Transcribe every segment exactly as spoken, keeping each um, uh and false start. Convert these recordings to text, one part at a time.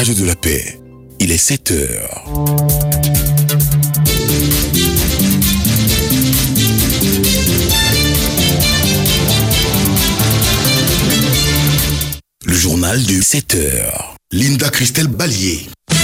Radio de la Paix, il est sept heures. Le journal de sept heures. Linda Christelle Ballier.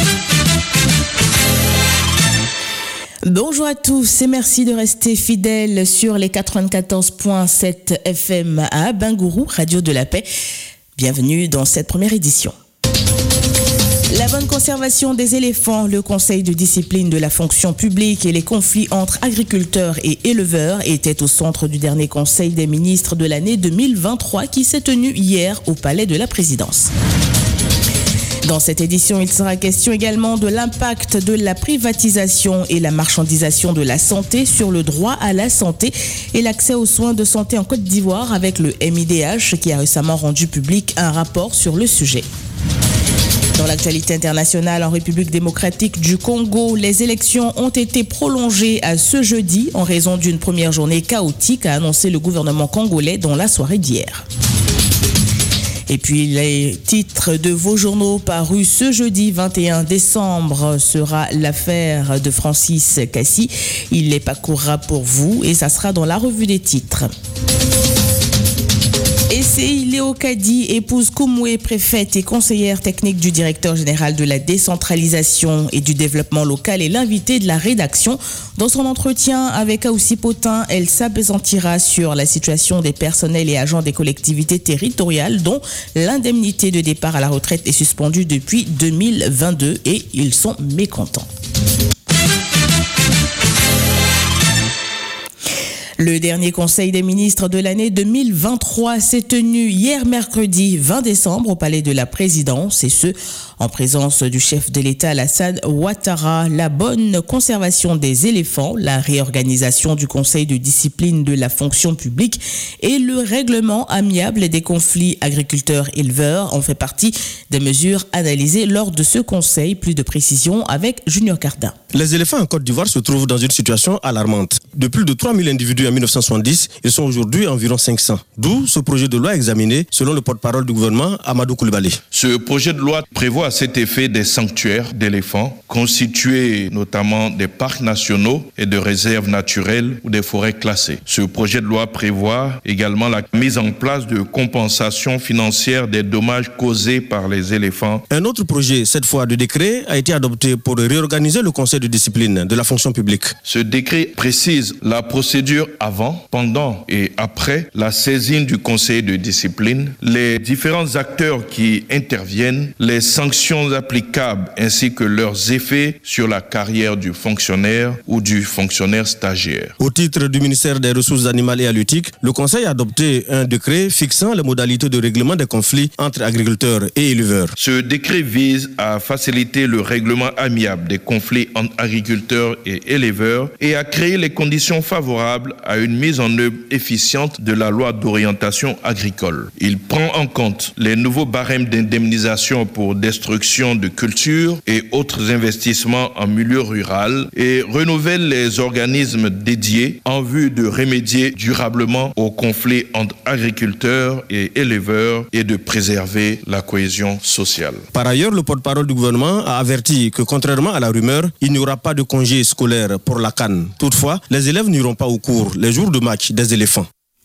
Bonjour à tous et merci de rester fidèles sur les quatre-vingt-quatorze virgule sept F M à Bingourou, Radio de la Paix. Bienvenue dans cette première édition. La bonne conservation des éléphants, le conseil de discipline de la fonction publique et les conflits entre agriculteurs et éleveurs étaient au centre du dernier conseil des ministres de l'année deux mille vingt-trois qui s'est tenu hier au Palais de la Présidence. Dans cette édition, il sera question également de l'impact de la privatisation et la marchandisation de la santé sur le droit à la santé et l'accès aux soins de santé en Côte d'Ivoire avec le M I D H qui a récemment rendu public un rapport sur le sujet. Dans l'actualité internationale, en République démocratique du Congo, les élections ont été prolongées à ce jeudi en raison d'une première journée chaotique, a annoncé le gouvernement congolais dans la soirée d'hier. Et puis les titres de vos journaux parus ce jeudi vingt et un décembre sera l'affaire de Francis Cassi. Il les parcourra pour vous et ça sera dans la revue des titres. Et c'est Léo Kadi, épouse Koumoué, préfète et conseillère technique du directeur général de la décentralisation et du développement local et l'invité de la rédaction. Dans son entretien avec Aoussi Potin, elle s'appesantira sur la situation des personnels et agents des collectivités territoriales dont l'indemnité de départ à la retraite est suspendue depuis deux mille vingt-deux et ils sont mécontents. Le dernier conseil des ministres de l'année deux mille vingt-trois s'est tenu hier mercredi vingt décembre au Palais de la Présidence et ce, en présence du chef de l'État Alassane Ouattara. La bonne conservation des éléphants, la réorganisation du conseil de discipline de la fonction publique et le règlement amiable des conflits agriculteurs-éleveurs en fait partie des mesures analysées lors de ce conseil. Plus de précisions avec Junior Cardin. Les éléphants en Côte d'Ivoire se trouvent dans une situation alarmante. De plus de trois mille individus en dix-neuf cent soixante-dix, ils sont aujourd'hui environ cinq cents. D'où ce projet de loi examiné selon le porte-parole du gouvernement, Amadou Koulibaly. Ce projet de loi prévoit à cet effet des sanctuaires d'éléphants constitués notamment des parcs nationaux et de réserves naturelles ou des forêts classées. Ce projet de loi prévoit également la mise en place de compensations financières des dommages causés par les éléphants. Un autre projet, cette fois de décret, a été adopté pour réorganiser le conseil de discipline de la fonction publique. Ce décret précise la procédure avant, pendant et après la saisine du conseil de discipline, les différents acteurs qui interviennent, les sanctions applicables ainsi que leurs effets sur la carrière du fonctionnaire ou du fonctionnaire stagiaire. Au titre du ministère des Ressources animales et halieutiques, le conseil a adopté un décret fixant les modalités de règlement des conflits entre agriculteurs et éleveurs. Ce décret vise à faciliter le règlement amiable des conflits entre agriculteurs et éleveurs et à créer les conditions favorables à une mise en œuvre efficiente de la loi d'orientation agricole. Il prend en compte les nouveaux barèmes d'indemnisation pour destruction de cultures et autres investissements en milieu rural et renouvelle les organismes dédiés en vue de remédier durablement aux conflits entre agriculteurs et éleveurs et de préserver la cohésion sociale. Par ailleurs, le porte-parole du gouvernement a averti que contrairement à la rumeur, il n'y aura pas de congé scolaire pour la Cannes. Toutefois, les élèves n'iront pas au cours les jours de match des éléphants.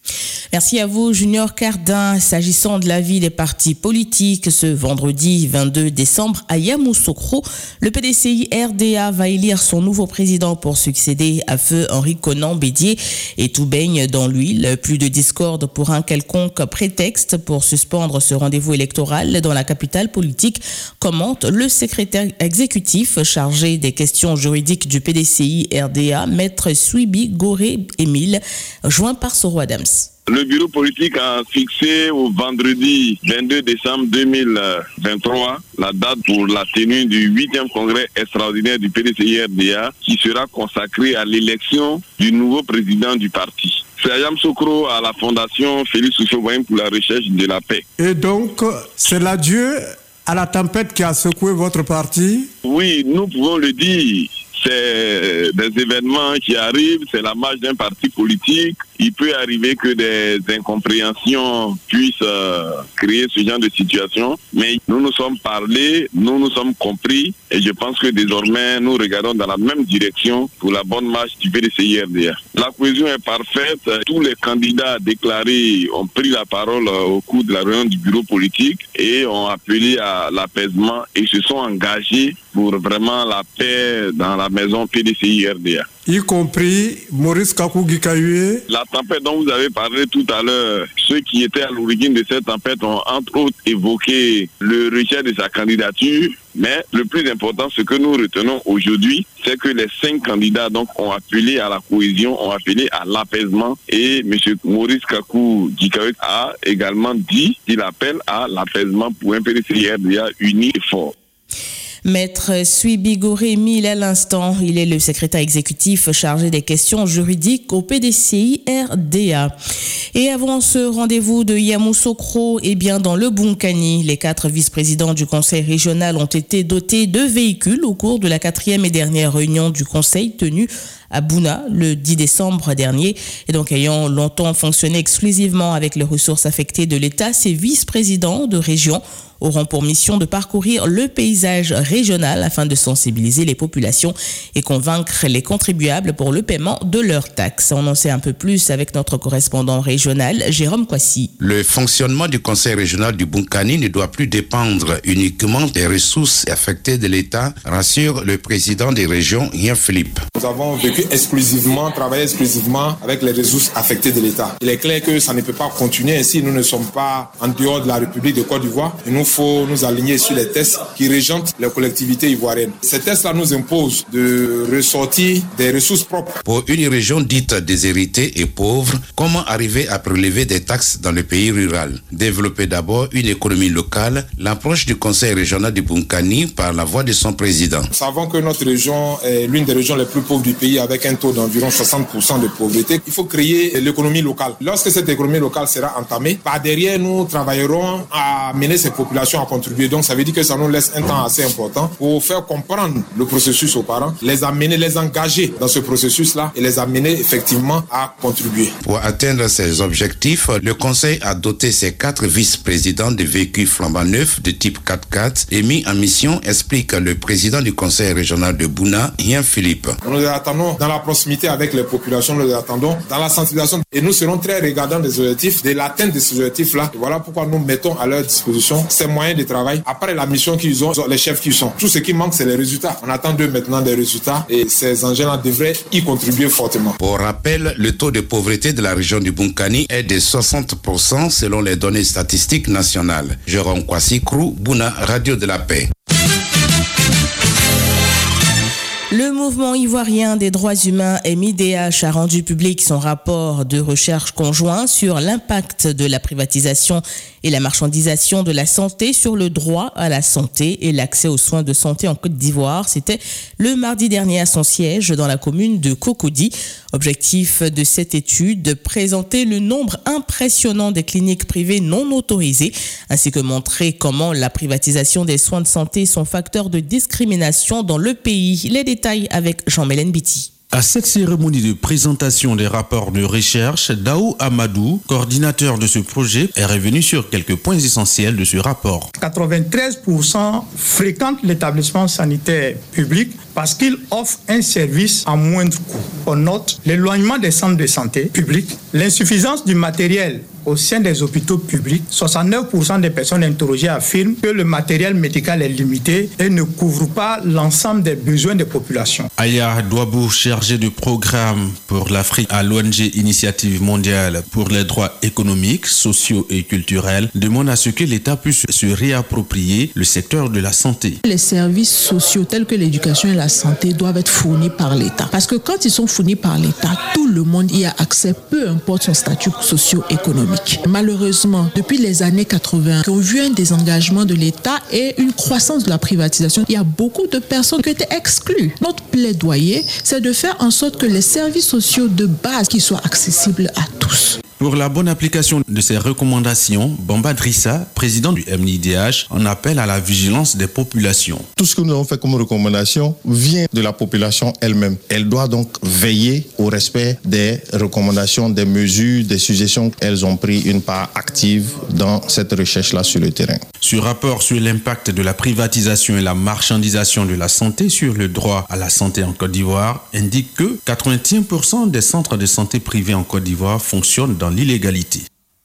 Merci à vous, Junior Cardin. S'agissant de l'avis des partis politiques, ce vendredi vingt-deux décembre à Yamoussoukro, le P D C I R D A va élire son nouveau président pour succéder à feu Henri Konan Bédier et tout baigne dans l'huile. Plus de discorde pour un quelconque prétexte pour suspendre ce rendez-vous électoral dans la capitale politique, commente le secrétaire exécutif chargé des questions juridiques du P D C I R D A, Maître Suibi Goré Émile, joint par Soro Adams. Le bureau politique a fixé au vendredi vingt-deux décembre deux mille vingt-trois la date pour la tenue du huitième congrès extraordinaire du P D C I R D A qui sera consacré à l'élection du nouveau président du parti. C'est à Yamoussoukro à la fondation Félix Houphouët-Boigny pour la recherche de la paix. Et donc, c'est l'adieu à la tempête qui a secoué votre parti? Oui, nous pouvons le dire. c'est des événements qui arrivent, c'est la marche d'un parti politique. Il peut arriver que des incompréhensions puissent euh, créer ce genre de situation, mais nous nous sommes parlé, nous nous sommes compris, et je pense que désormais nous regardons dans la même direction pour la bonne marche du P D C I R D A. La cohésion est parfaite, tous les candidats déclarés ont pris la parole au cours de la réunion du bureau politique et ont appelé à l'apaisement et se sont engagés pour vraiment la paix dans la maison P D C I R D A. Y compris Maurice Kakou Gikaye. La tempête dont vous avez parlé tout à l'heure, ceux qui étaient à l'origine de cette tempête ont entre autres évoqué le rejet de sa candidature. Mais le plus important, ce que nous retenons aujourd'hui, c'est que les cinq candidats donc ont appelé à la cohésion, ont appelé à l'apaisement. Et M. Maurice Kakou Gikaye a également dit qu'il appelle à l'apaisement pour un P D C I R D A uni et fort. Maître Suibigoré Mille à l'instant, il est le secrétaire exécutif chargé des questions juridiques au P D C I R D A. Et avant ce rendez-vous de Yamoussoukro, eh bien dans le Bunkani, les quatre vice-présidents du conseil régional ont été dotés de véhicules au cours de la quatrième et dernière réunion du conseil tenue à Bouna le dix décembre dernier. Et donc ayant longtemps fonctionné exclusivement avec les ressources affectées de l'État, ces vice-présidents de région auront pour mission de parcourir le paysage régional afin de sensibiliser les populations et convaincre les contribuables pour le paiement de leurs taxes. On en sait un peu plus avec notre correspondant régional, Jérôme Kwasi. Le fonctionnement du conseil régional du Bunkani ne doit plus dépendre uniquement des ressources affectées de l'État, rassure le président des régions, Yen Philippe. Nous avons vécu exclusivement, travaillé exclusivement avec les ressources affectées de l'État. Il est clair que ça ne peut pas continuer ainsi. Nous ne sommes pas en dehors de la République de Côte d'Ivoire. Il nous faut nous aligner sur les tests qui régentent les collectivités ivoiriennes. Ces tests-là nous imposent de ressortir des ressources propres. Pour une région dite déshéritée et pauvre, comment arriver à prélever des taxes dans le pays rural? Développer d'abord une économie locale, l'approche du conseil régional du Bunkani par la voix de son président. Nous savons que notre région est l'une des régions les plus pauvres du pays avec un taux d'environ soixante pour cent de pauvreté. Il faut créer l'économie locale. Lorsque cette économie locale sera entamée, par derrière nous travaillerons à mener ces populations à contribuer. Donc ça veut dire que ça nous laisse un temps assez important pour faire comprendre le processus aux parents, les amener, les engager dans ce processus-là et les amener effectivement à contribuer. Pour atteindre ces objectifs, le conseil a doté ses quatre vice-présidents de véhicules flambant neufs de type quatre-quatre et mis en mission, explique le président du conseil régional de Bouna, Yen Philippe. Nous les attendons dans la proximité avec les populations, nous les attendons dans la sensibilisation et nous serons très regardants des objectifs, de l'atteinte de ces objectifs-là. Et voilà pourquoi nous mettons à leur disposition ces moyens de travail. Après la mission qu'ils ont, les chefs qu'ils sont. Tout ce qui manque, c'est les résultats. On attend d'eux maintenant des résultats et ces engins-là devraient y contribuer fortement. Pour rappel, le taux de pauvreté de la région du Bunkani est de soixante pour cent selon les données statistiques nationales. Jérôme Kwasi Krou, Bouna, Radio de la Paix. Le mouvement ivoirien des droits humains M I D H a rendu public son rapport de recherche conjoint sur l'impact de la privatisation et la marchandisation de la santé sur le droit à la santé et l'accès aux soins de santé en Côte d'Ivoire. C'était le mardi dernier à son siège dans la commune de Cocody. Objectif de cette étude, présenter le nombre impressionnant des cliniques privées non autorisées, ainsi que montrer comment la privatisation des soins de santé sont facteur de discrimination dans le pays. Les détails avec Jean-Mélène Biti. À cette cérémonie de présentation des rapports de recherche, Daou Amadou, coordinateur de ce projet, est revenu sur quelques points essentiels de ce rapport. quatre-vingt-treize pour cent fréquentent l'établissement sanitaire public parce qu'il offre un service à moindre coût. On note l'éloignement des centres de santé publics, l'insuffisance du matériel au sein des hôpitaux publics. soixante-neuf pour cent des personnes interrogées affirment que le matériel médical est limité et ne couvre pas l'ensemble des besoins des populations. Aya Douabou, chargé de programme pour l'Afrique à l'O N G Initiative mondiale pour les droits économiques, sociaux et culturels, demande à ce que l'État puisse se réapproprier le secteur de la santé. Les services sociaux tels que l'éducation et la santé doivent être fournis par l'État. Parce que quand ils sont fournis par l'État, tout le monde y a accès, peu importe son statut socio-économique. Malheureusement, depuis les années quatre-vingts, qui ont vu un désengagement de l'État et une croissance de la privatisation, il y a beaucoup de personnes qui étaient exclues. Notre plaidoyer, c'est de faire en sorte que les services sociaux de base qui soient accessibles à tous. Pour la bonne application de ces recommandations, Bamba Drissa, président du M N I D H, en appelle à la vigilance des populations. Tout ce que nous avons fait comme recommandation vient de la population elle-même. Elle doit donc veiller au respect des recommandations, des mesures, des suggestions. Elles ont pris une part active dans cette recherche-là sur le terrain. Ce rapport sur l'impact de la privatisation et la marchandisation de la santé sur le droit à la santé en Côte d'Ivoire indique que quatre-vingt-un pour cent des centres de santé privés en Côte d'Ivoire fonctionnent dans l'illégalité.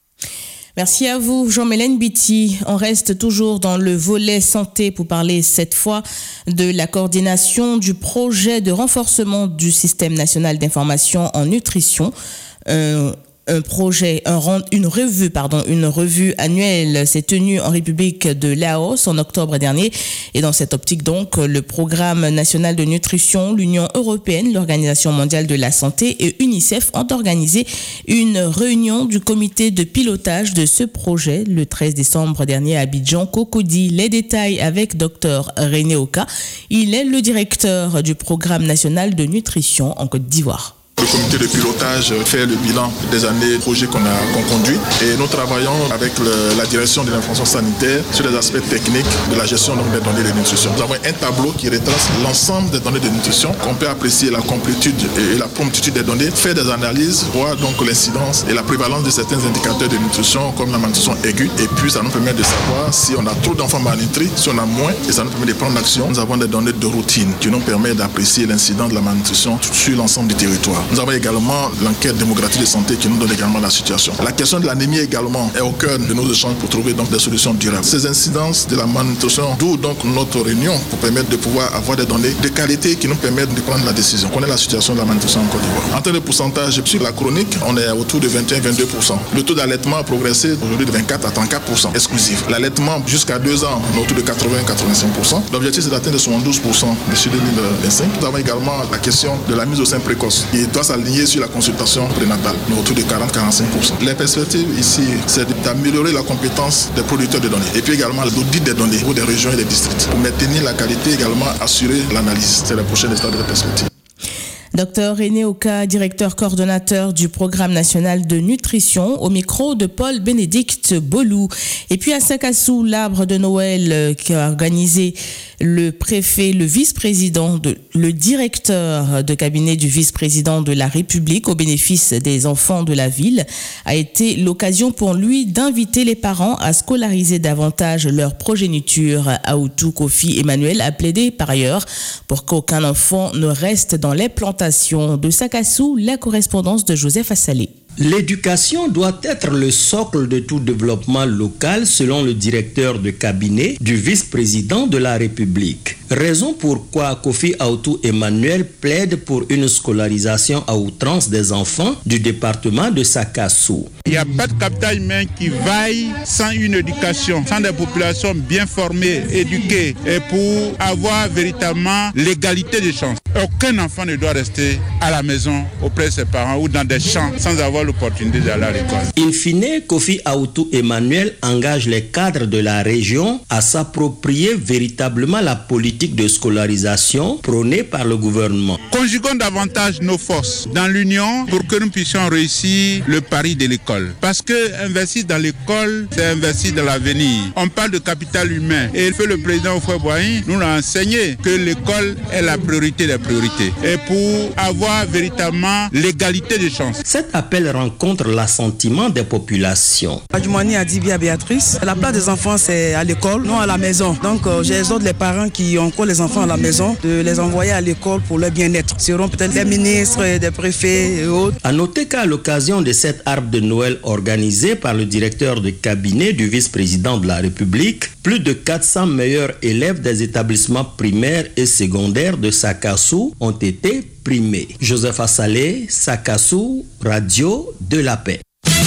Merci à vous, Jean-Mélène Biti. On reste toujours dans le volet santé pour parler cette fois de la coordination du projet de renforcement du système national d'information en nutrition. Euh, Un projet, un, une revue, pardon, une revue annuelle s'est tenue en République de Laos en octobre dernier. Et dans cette optique, donc, le Programme national de nutrition, l'Union européenne, l'Organisation mondiale de la santé et UNICEF ont organisé une réunion du comité de pilotage de ce projet le treize décembre dernier à Abidjan, Cocody. Les détails avec Dr René Oka. Il est le directeur du Programme national de nutrition en Côte d'Ivoire. Le comité de pilotage fait le bilan des années projets qu'on a qu'on conduit et nous travaillons avec le, la direction de l'information sanitaire sur les aspects techniques de la gestion donc, des données de nutrition. Nous avons un tableau qui retrace l'ensemble des données de nutrition, qu'on peut apprécier la complétude et la promptitude des données, faire des analyses, voir donc l'incidence et la prévalence de certains indicateurs de nutrition comme la malnutrition aiguë, et puis ça nous permet de savoir si on a trop d'enfants malnutris, si on a moins, et ça nous permet de prendre l'action. Nous avons des données de routine qui nous permettent d'apprécier l'incidence de la malnutrition sur l'ensemble du territoire. Nous avons également l'enquête démographique de santé qui nous donne également la situation. La question de l'anémie également est au cœur de nos échanges pour trouver donc des solutions durables. Ces incidences de la malnutrition, d'où donc notre réunion pour permettre de pouvoir avoir des données de qualité qui nous permettent de prendre la décision. On connaît la situation de la malnutrition en Côte d'Ivoire. En termes de pourcentage, sur la chronique, on est autour de vingt et un à vingt-deux pour cent. Le taux d'allaitement a progressé aujourd'hui de vingt-quatre à trente-quatre pour cent exclusif. L'allaitement jusqu'à deux ans, on est autour de quatre-vingts à quatre-vingt-cinq pour cent. L'objectif c'est d'atteindre soixante-douze pour cent d'ici deux mille vingt-cinq. Nous avons également la question de la mise au sein précoce qui doit s'aligner sur la consultation prénatale, mais autour de quarante à quarante-cinq pour cent. Les perspectives ici, c'est d'améliorer la compétence des producteurs de données et puis également l'audit des données pour des régions et des districts. Pour maintenir la qualité, également assurer l'analyse. C'est la prochaine stade de perspective. Docteur René Oka, directeur coordonnateur du Programme national de nutrition, au micro de Paul-Bénédicte Bolou. Et puis à Sakassou, l'arbre de Noël qui a organisé le préfet, le vice-président, de, le directeur de cabinet du vice-président de la République au bénéfice des enfants de la ville, a été l'occasion pour lui d'inviter les parents à scolariser davantage leur progéniture. Aoutou Kofi Emmanuel a plaidé par ailleurs pour qu'aucun enfant ne reste dans les plantations. De Sakassou, la correspondance de Joseph Assalé. L'éducation doit être le socle de tout développement local selon le directeur de cabinet du vice-président de la République. Raison pourquoi Kofi Aoutou Emmanuel plaide pour une scolarisation à outrance des enfants du département de Sakassou. Il n'y a pas de capital humain qui vaille sans une éducation, sans des populations bien formées, éduquées et pour avoir véritablement l'égalité des chances. Aucun enfant ne doit rester à la maison auprès de ses parents ou dans des champs sans avoir l'opportunité d'aller à l'école. In fine, Kofi Aoutou Emmanuel engage les cadres de la région à s'approprier véritablement la politique de scolarisation prônée par le gouvernement. Conjuguons davantage nos forces dans l'union pour que nous puissions réussir le pari de l'école. Parce que investir dans l'école, c'est investir dans l'avenir. On parle de capital humain et le président Houphouët-Boigny nous a enseigné que l'école est la priorité des priorités. Et pour avoir véritablement l'égalité des chances. Cet appel rencontre l'assentiment des populations. Adjoumani a dit bien Béatrice, la place des enfants c'est à l'école, non à la maison. Donc euh, j'exhorte les parents qui ont encore les enfants à la maison de les envoyer à l'école pour leur bien-être. Ce seront peut-être des ministres, des préfets et autres. À noter qu'à l'occasion de cet arbre de Noël organisé par le directeur de cabinet du vice-président de la République, plus de quatre cents meilleurs élèves des établissements primaires et secondaires de Sakassou ont été primés. Joseph Assalé, Sakassou, Radio de la Paix.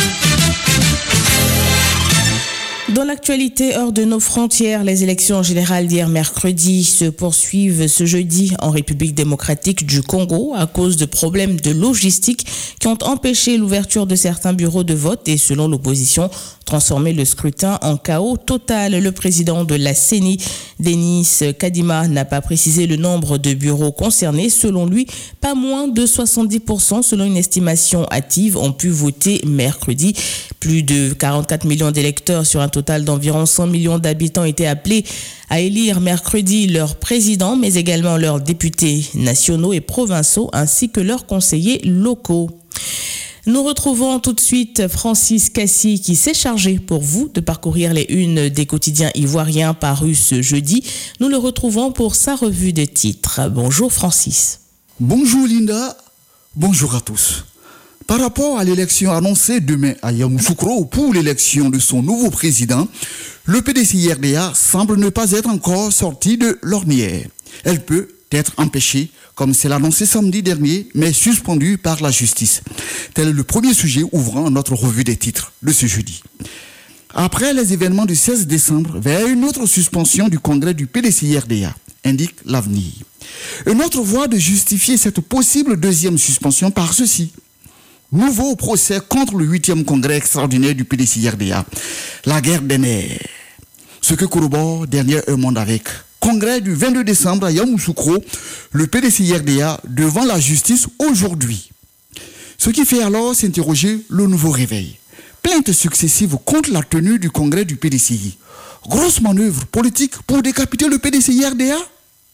Dans l'actualité hors de nos frontières, les élections générales d'hier mercredi se poursuivent ce jeudi en République démocratique du Congo à cause de problèmes de logistique qui ont empêché l'ouverture de certains bureaux de vote et selon l'opposition, transformer le scrutin en chaos total. Le président de la C E N I, Denis Kadima, n'a pas précisé le nombre de bureaux concernés. Selon lui, pas moins de soixante-dix pour cent, selon une estimation hâtive, ont pu voter mercredi. Plus de quarante-quatre millions d'électeurs sur un total d'environ cent millions d'habitants étaient appelés à élire mercredi leur président, mais également leurs députés nationaux et provinciaux, ainsi que leurs conseillers locaux. Nous retrouvons tout de suite Francis Cassi qui s'est chargé pour vous de parcourir les unes des quotidiens ivoiriens parus ce jeudi. Nous le retrouvons pour sa revue de titres. Bonjour Francis. Bonjour Linda, bonjour à tous. Par rapport à l'élection annoncée demain à Yamoussoukro pour l'élection de son nouveau président, le P D C I R D A semble ne pas être encore sorti de l'ornière. Elle peut être empêchée, comme c'est annoncé samedi dernier, mais suspendue par la justice. Tel est le premier sujet ouvrant notre revue des titres de ce jeudi. Après les événements du seize décembre, vers une autre suspension du congrès du P D C I R D A, indique l'avenir. Une autre voie de justifier cette possible deuxième suspension par ceci. Nouveau procès contre le huitième congrès extraordinaire du P D C I R D A. La guerre des nerfs. Ce que corrobore dernier Un Monde avec. Congrès du vingt-deux décembre à Yamoussoukro, le P D C I R D A devant la justice aujourd'hui. Ce qui fait alors s'interroger le nouveau réveil. Plaintes successives contre la tenue du congrès du P D C I. Grosse manœuvre politique pour décapiter le P D C I R D A.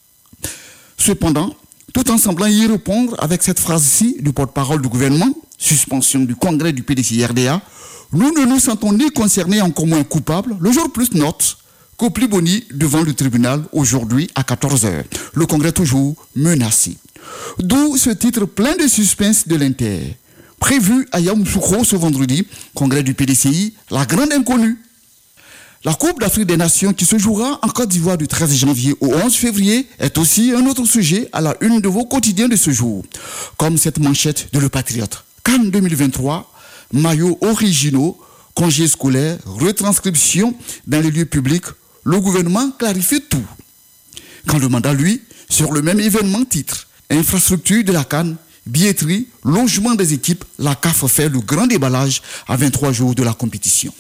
Cependant, tout en semblant y répondre avec cette phrase-ci du porte-parole du gouvernement, suspension du congrès du P D C I R D A, nous ne nous sentons ni concernés encore moins coupables. Le jour plus note qu'au plus boni devant le tribunal aujourd'hui à quatorze heures. Le congrès toujours menacé. D'où ce titre plein de suspense de l'Inter. Prévu à Yamoussoukro ce vendredi, congrès du P D C I, la grande inconnue. La Coupe d'Afrique des Nations qui se jouera en Côte d'Ivoire du treize janvier au onze février est aussi un autre sujet à la une de vos quotidiens de ce jour. Comme cette manchette de Le Patriote. CAN deux mille vingt-trois, maillots originaux, congés scolaires, retranscription dans les lieux publics, le gouvernement clarifie tout. Quand le mandat, lui, sur le même événement titre, infrastructure de la CAN, billetterie, logement des équipes, la C A F fait le grand déballage à vingt-trois jours de la compétition.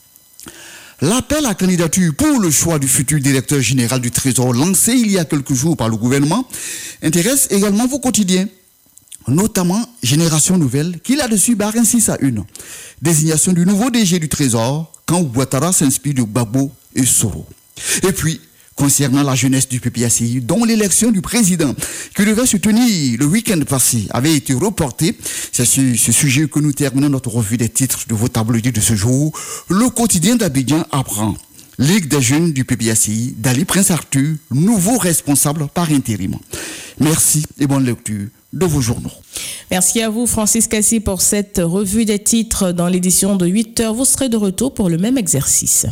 L'appel à candidature pour le choix du futur directeur général du Trésor lancé il y a quelques jours par le gouvernement intéresse également vos quotidiens, notamment Génération Nouvelle, qui là-dessus barre ainsi sa une. Désignation du nouveau D G du Trésor, quand Ouattara s'inspire de Gbagbo et Soro. Et puis, concernant la jeunesse du P P A C I, dont l'élection du président, qui devait se tenir le week-end passé, avait été reportée. C'est sur ce sujet que nous terminons notre revue des titres de vos tabloïds de ce jour. Le quotidien d'Abidjan apprend. Ligue des jeunes du P P A C I, Dali Prince Arthur, nouveau responsable par intérim. Merci et bonne lecture de vos journaux. Merci à vous Francis Cassi pour cette revue des titres. Dans l'édition de huit heures, vous serez de retour pour le même exercice.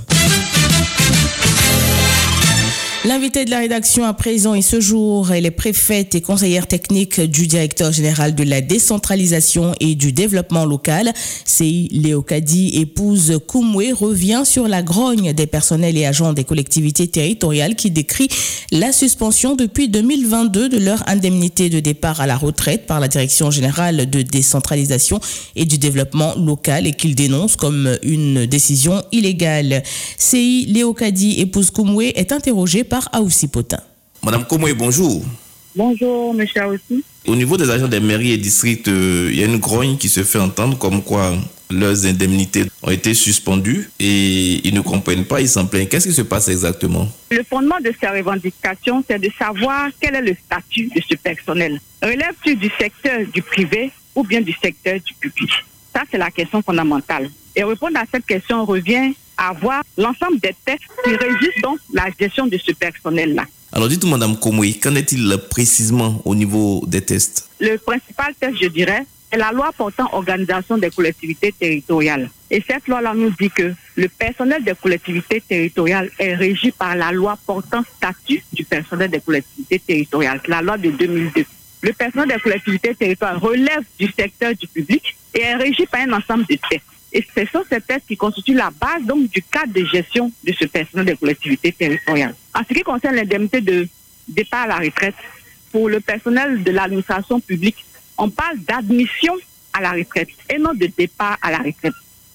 L'invité de la rédaction à présent et ce jour est les préfètes et conseillères techniques du directeur général de la décentralisation et du développement local. C I Léocadie épouse Koumoué revient sur la grogne des personnels et agents des collectivités territoriales qui décrit la suspension depuis deux mille vingt-deux de leur indemnité de départ à la retraite par la direction générale de décentralisation et du développement local et qu'il dénonce comme une décision illégale. C I Léocadie épouse Koumoué est interrogée par Aoussi Potin. Madame Koumoué, bonjour. Bonjour, monsieur Aoussi. Au niveau des agents des mairies et districts, euh, il y a une grogne qui se fait entendre comme quoi leurs indemnités ont été suspendues et ils ne comprennent pas, ils s'en plaignent. Qu'est-ce qui se passe exactement? Le fondement de ces revendications, c'est de savoir quel est le statut de ce personnel. Relève-t-il du secteur du privé ou bien du secteur du public? Ça, c'est la question fondamentale. Et répondre à cette question revient à voir l'ensemble des textes qui régissent donc la gestion de ce personnel-là. Alors dites-moi, Madame Koumoué, qu'en est-il précisément au niveau des tests? Le principal test, je dirais, est la loi portant organisation des collectivités territoriales. Et cette loi-là nous dit que le personnel des collectivités territoriales est régi par la loi portant statut du personnel des collectivités territoriales, la loi de deux mille deux. Le personnel des collectivités territoriales relève du secteur du public et est régi par un ensemble de tests. Et ce sont ces tests qui constituent la base donc du cadre de gestion de ce personnel des collectivités territoriales. En ce qui concerne l'indemnité de départ à la retraite, pour le personnel de l'administration publique, on parle d'admission à la retraite et non de départ à la retraite.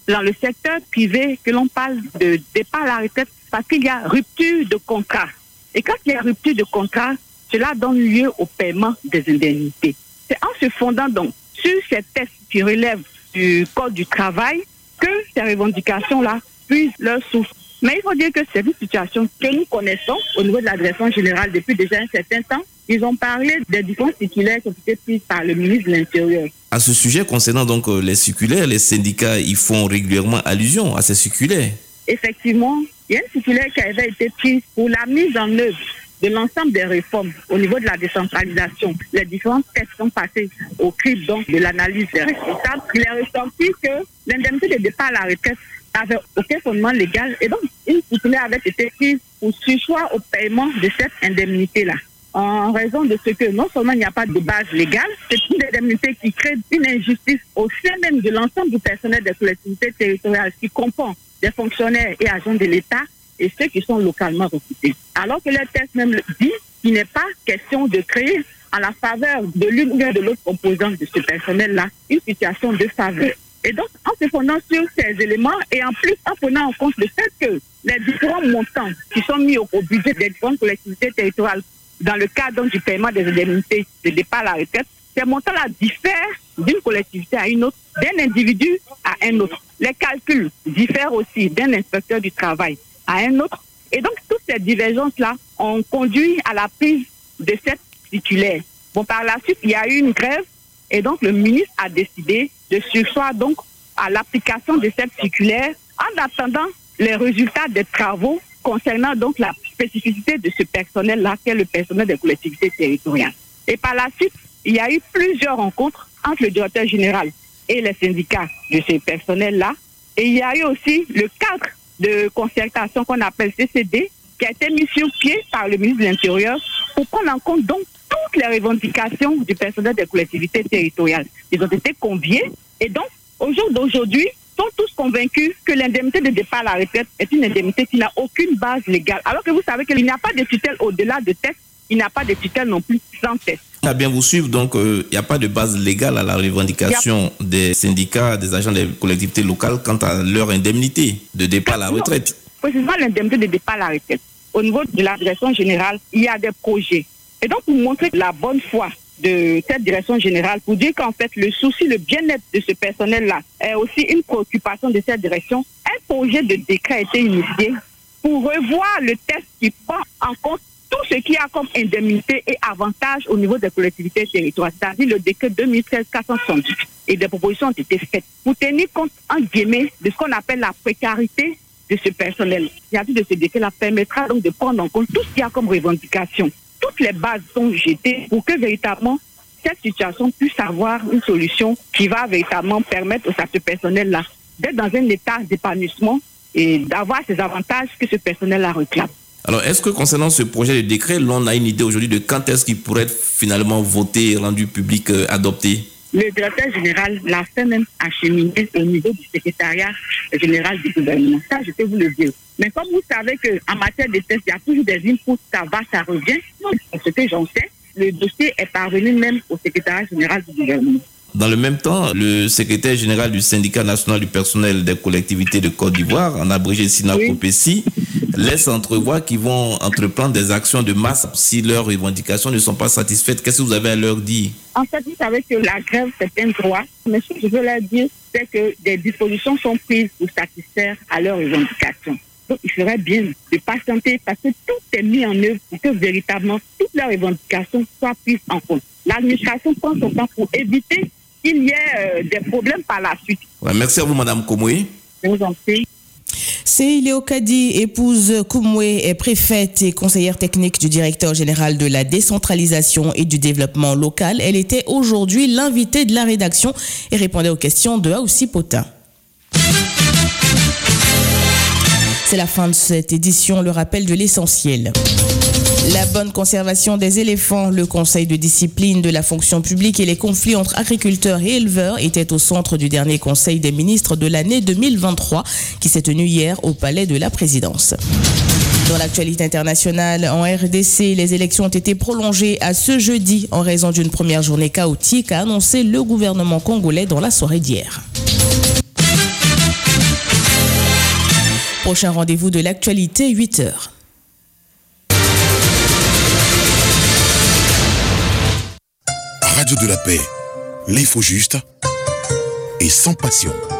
dans le secteur privé que l'on parle de départ à la retraite parce qu'il y a rupture de contrat. Et quand il y a rupture de contrat, cela donne lieu au paiement des indemnités. C'est en se fondant donc sur ces textes qui relèvent du Code du travail que ces revendications-là puissent leur souffle. Mais il faut dire que c'est une situation que nous connaissons au niveau de la direction générale depuis déjà un certain temps. Ils ont parlé des différents circulaires qui ont été prises par le ministre de l'Intérieur. À ce sujet, concernant donc les circulaires, les syndicats y font régulièrement allusion à ces circulaires. Effectivement, il y a une circulaire qui avait été prise pour la mise en œuvre de l'ensemble des réformes au niveau de la décentralisation. Les différents textes sont passés au crible donc de l'analyse des responsables. Il est ressorti que l'indemnité de départ à la retraite n'avait aucun fondement légal et donc une circulaire avait été prise pour surseoir au paiement de cette indemnité-là. En raison de ce que non seulement il n'y a pas de base légale, c'est une indemnité qui crée une injustice au sein même de l'ensemble du personnel des collectivités territoriales qui comprend des fonctionnaires et agents de l'État et ceux qui sont localement recrutés. Alors que le texte même dit qu'il n'est pas question de créer à la faveur de l'une ou de l'autre composante de ce personnel-là une situation de faveur. Et donc, en se fondant sur ces éléments et en plus en prenant en compte le fait que les différents montants qui sont mis au, au budget des différentes collectivités territoriales dans le cadre du paiement des indemnités de départ à la retraite, ces montants-là diffèrent d'une collectivité à une autre, d'un individu à un autre. Les calculs diffèrent aussi d'un inspecteur du travail à un autre. Et donc, toutes ces divergences-là ont conduit à la prise de cette circulaire. Bon, par la suite, il y a eu une grève et donc le ministre a décidé de surseoir donc à l'application de cette circulaire en attendant les résultats des travaux concernant donc la spécificité de ce personnel-là, qui est le personnel des collectivités territoriales. Et par la suite, il y a eu plusieurs rencontres entre le directeur général et les syndicats de ce personnel-là. Et il y a eu aussi le cadre de concertation qu'on appelle C C D, qui a été mis sur pied par le ministre de l'Intérieur pour prendre en compte donc toutes les revendications du personnel des collectivités territoriales. Ils ont été conviés et donc, au jour d'aujourd'hui, sont tous convaincus que l'indemnité de départ à la retraite est une indemnité qui n'a aucune base légale. Alors que vous savez qu'il n'y a pas de tutelle au-delà de texte, il n'y a pas de tutelle non plus sans texte. À bien vous suivre, donc il euh, n'y a pas de base légale à la revendication a... des syndicats, des agents des collectivités locales quant à leur indemnité de départ à la retraite. Non, précisément l'indemnité de départ à la retraite. Au niveau de la direction générale, il y a des projets. Et donc, pour montrer la bonne foi de cette direction générale, pour dire qu'en fait, le souci, le bien-être de ce personnel-là est aussi une préoccupation de cette direction, un projet de décret a été initié pour revoir le texte qui prend en compte tout ce qu'il y a comme indemnité et avantages au niveau des collectivités territoriales, c'est-à-dire le décret deux mille treize quatre cent soixante-dix. Et des propositions ont été faites pour tenir compte, en guillemets, de ce qu'on appelle la précarité de ce personnel. L'initiative de ce décret-là permettra donc de prendre en compte tout ce qu'il y a comme revendication. Toutes les bases sont jetées pour que véritablement cette situation puisse avoir une solution qui va véritablement permettre à ce personnel-là d'être dans un état d'épanouissement et d'avoir ces avantages que ce personnel-là réclame. Alors, est-ce que concernant ce projet de décret, l'on a une idée aujourd'hui de quand est-ce qu'il pourrait être finalement voté, rendu public, euh, adopté? Le directeur général l'a fait même acheminer au niveau du secrétariat général du gouvernement. Ça, je peux vous le dire. Mais comme vous savez qu'en matière de tests, il y a toujours des inputs, ça va, ça revient. Ce que j'en sais, le dossier est parvenu même au secrétariat général du gouvernement. Dans le même temps, le secrétaire général du syndicat national du personnel des collectivités de Côte d'Ivoire, en abrégé SINACOPECI, oui. laisse entrevoir qu'ils vont entreprendre des actions de masse si leurs revendications ne sont pas satisfaites. Qu'est-ce que vous avez à leur dire? En fait, vous savez que la grève, c'est un droit. Mais ce que je veux leur dire, c'est que des dispositions sont prises pour satisfaire à leurs revendications. Donc, il serait bien de patienter parce que tout est mis en œuvre pour que véritablement toutes leurs revendications soient prises en compte. L'administration prend son temps pour éviter qu'il y ait euh, des problèmes par la suite. Ouais, merci à vous, Madame Komoué. Je vous en prie. C'est Iléo Kadi, épouse Koumoué, est préfète et conseillère technique du directeur général de la décentralisation et du développement local. Elle était aujourd'hui l'invitée de la rédaction et répondait aux questions de Aoussi Potin. C'est la fin de cette édition, le rappel de l'essentiel. La bonne conservation des éléphants, le conseil de discipline de la fonction publique et les conflits entre agriculteurs et éleveurs étaient au centre du dernier conseil des ministres de l'année deux mille vingt-trois qui s'est tenu hier au palais de la présidence. Dans l'actualité internationale, en R D C, les élections ont été prolongées à ce jeudi en raison d'une première journée chaotique, a annoncé le gouvernement congolais dans la soirée d'hier. Prochain rendez-vous de l'actualité, huit heures. Radio de la paix, l'info juste et sans passion.